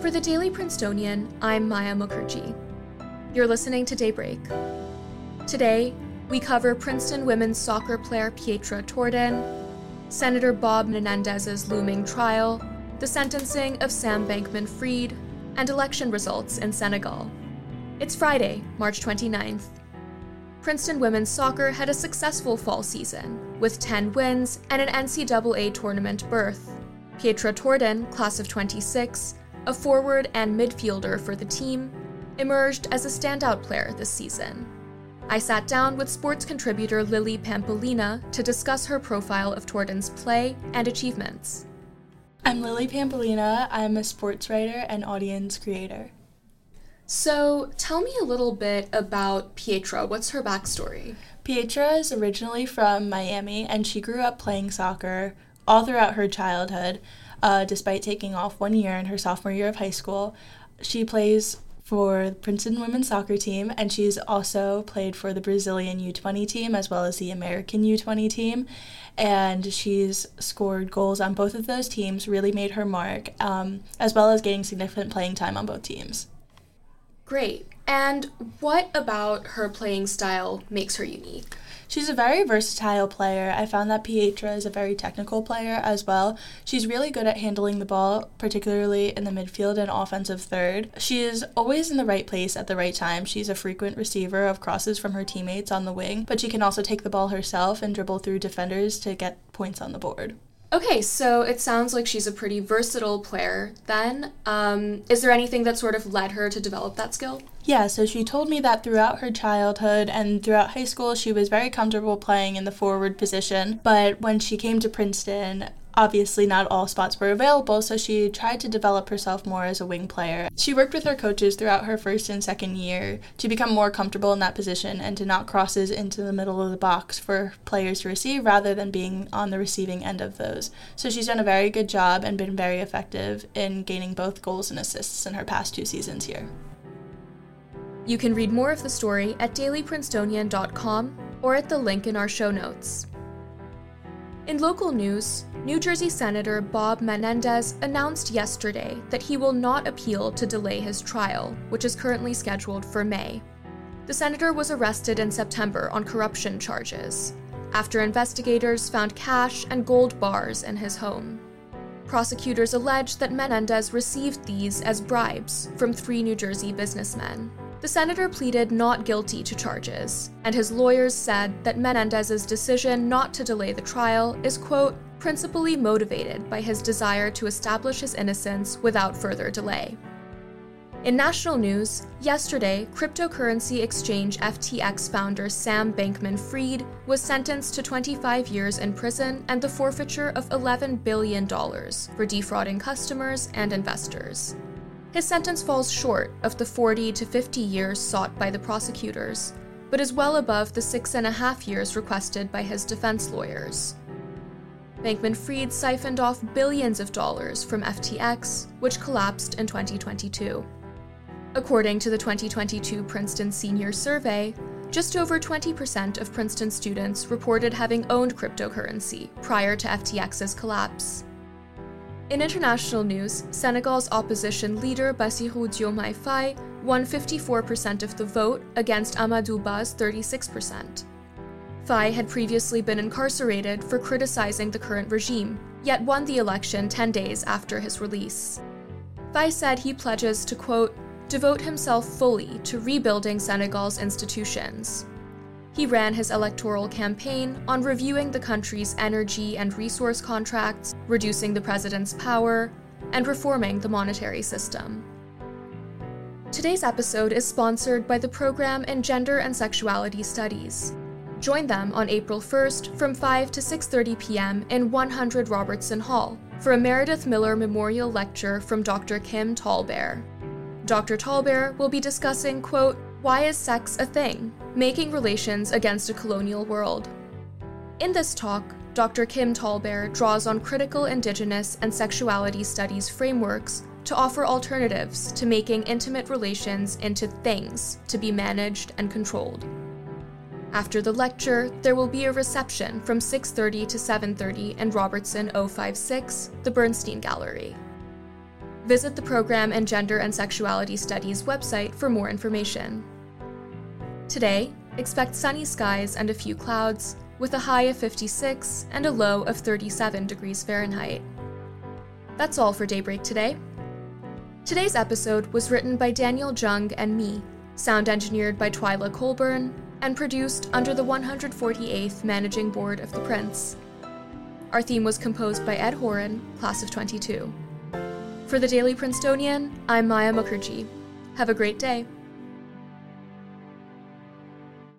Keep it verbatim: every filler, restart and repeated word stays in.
For the Daily Princetonian, I'm Maya Mukherjee. You're listening to Daybreak. Today, we cover Princeton women's soccer player Pietra Torden, Senator Bob Menendez's looming trial, the sentencing of Sam Bankman-Fried, and election results in Senegal. It's Friday, March twenty-ninth. Princeton women's soccer had a successful fall season, with ten wins and an N C double A tournament berth. Pietra Torden, class of twenty-six, a forward and midfielder for the team, emerged as a standout player this season. I sat down with sports contributor Lily Pampolina to discuss her profile of Torden's play and achievements. I'm Lily Pampolina. I'm a sports writer and audience creator. So, tell me a little bit about Pietra. What's her backstory? Pietra is originally from Miami, and she grew up playing soccer all throughout her childhood, uh, despite taking off one year in her sophomore year of high school. She plays for the Princeton women's soccer team, and she's also played for the Brazilian U twenty team as well as the American U twenty team, and she's scored goals on both of those teams, really made her mark, um, as well as gaining significant playing time on both teams. Great. And what about her playing style makes her unique? She's a very versatile player. I found that Pietra is a very technical player as well. She's really good at handling the ball, particularly in the midfield and offensive third. She is always in the right place at the right time. She's a frequent receiver of crosses from her teammates on the wing, but she can also take the ball herself and dribble through defenders to get points on the board. Okay, so it sounds like she's a pretty versatile player then. Um, is there anything that sort of led her to develop that skill? Yeah, so she told me that throughout her childhood and throughout high school, she was very comfortable playing in the forward position. But when she came to Princeton, obviously not all spots were available, so she tried to develop herself more as a wing player. She worked with her coaches throughout her first and second year to become more comfortable in that position and to knock crosses into the middle of the box for players to receive rather than being on the receiving end of those. So she's done a very good job and been very effective in gaining both goals and assists in her past two seasons here. You can read more of the story at daily princetonian dot com or at the link in our show notes. In local news, New Jersey Senator Bob Menendez announced yesterday that he will not appeal to delay his trial, which is currently scheduled for May. The senator was arrested in September on corruption charges, after investigators found cash and gold bars in his home. Prosecutors allege that Menendez received these as bribes from three New Jersey businessmen. The senator pleaded not guilty to charges, and his lawyers said that Menendez's decision not to delay the trial is, quote, principally motivated by his desire to establish his innocence without further delay. In national news, yesterday, cryptocurrency exchange F T X founder Sam Bankman-Fried was sentenced to twenty-five years in prison and the forfeiture of eleven billion dollars for defrauding customers and investors. His sentence falls short of the forty to fifty years sought by the prosecutors, but is well above the six and a half years requested by his defense lawyers. Bankman-Fried siphoned off billions of dollars from F T X, which collapsed in twenty twenty-two. According to the twenty twenty-two Princeton Senior Survey, just over twenty percent of Princeton students reported having owned cryptocurrency prior to F T X's collapse. In international news, Senegal's opposition leader Bassirou Diomaye Faye won fifty-four percent of the vote against Amadou Ba's thirty-six percent. Faye had previously been incarcerated for criticizing the current regime, yet won the election ten days after his release. Faye said he pledges to, quote, devote himself fully to rebuilding Senegal's institutions. He ran his electoral campaign on reviewing the country's energy and resource contracts, reducing the president's power, and reforming the monetary system. Today's episode is sponsored by the program in Gender and Sexuality Studies. Join them on April first from five to six thirty p.m. in one hundred Robertson Hall for a Meredith Miller Memorial Lecture from Doctor Kim Tallbear. Doctor Tallbear will be discussing, quote, why is sex a thing? Making relations against a colonial world. In this talk, Doctor Kim Tallbear draws on critical Indigenous and sexuality studies frameworks to offer alternatives to making intimate relations into things to be managed and controlled. After the lecture, there will be a reception from six thirty to seven thirty in Robertson oh five six, the Bernstein Gallery. Visit the Program in Gender and Sexuality Studies website for more information. Today, expect sunny skies and a few clouds, with a high of fifty-six and a low of thirty-seven degrees Fahrenheit. That's all for Daybreak today. Today's episode was written by Daniel Jung and me, sound engineered by Twyla Colburn, and produced under the one hundred forty-eighth Managing Board of the Prince. Our theme was composed by Ed Horan, class of twenty-two. For the Daily Princetonian, I'm Maya Mukherjee. Have a great day.